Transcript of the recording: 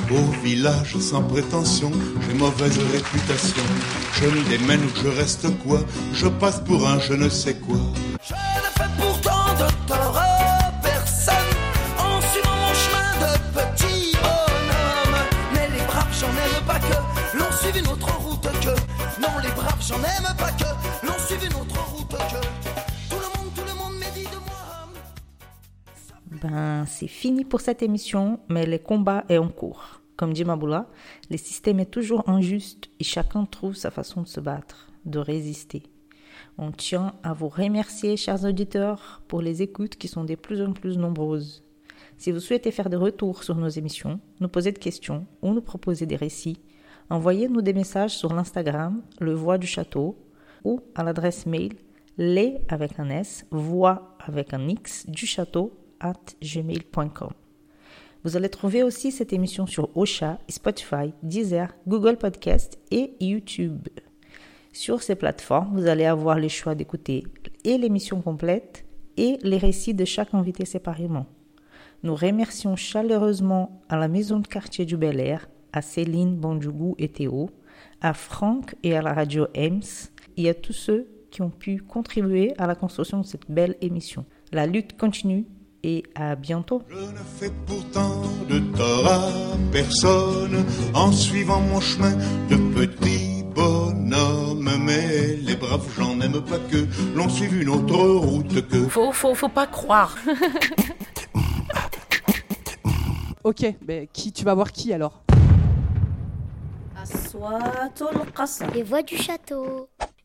Au village sans prétention, j'ai mauvaise réputation. Je me démène ou je reste quoi? Je passe pour un je ne sais quoi. Je ne fais pourtant de tort à personne en suivant mon chemin de petit bonhomme. Mais les braves, j'en aime pas que l'on suive une autre route que. Non, les braves, j'en aime pas que l'on suive une autre route que. Tout le monde m'a dit de moi. C'est fini pour cette émission, mais le combat est en cours. Comme dit Maboula, le système est toujours injuste et chacun trouve sa façon de se battre, de résister. On tient à vous remercier, chers auditeurs, pour les écoutes qui sont de plus en plus nombreuses. Si vous souhaitez faire des retours sur nos émissions, nous poser des questions ou nous proposer des récits, envoyez-nous des messages sur l'Instagram, Le Voix du Château, ou à l'adresse mail les avec un S, voix avec un X, du château @gmail.com. Vous allez trouver aussi cette émission sur Ocha, Spotify, Deezer, Google Podcast et YouTube. Sur ces plateformes, vous allez avoir le choix d'écouter et l'émission complète et les récits de chaque invité séparément. Nous remercions chaleureusement à la Maison de quartier du Bel-Air, à Céline, Bandjougou et Théo, à Franck et à la radio EMS et à tous ceux qui ont pu contribuer à la construction de cette belle émission. La lutte continue. Et à bientôt. Je ne fais pourtant de tort à personne en suivant mon chemin de petit bonhomme. Mais les braves, j'en aime pas que l'on suive une autre route que. Faut pas croire. Ok, mais tu vas voir qui alors? Aswatul Qasr. Les voix du château.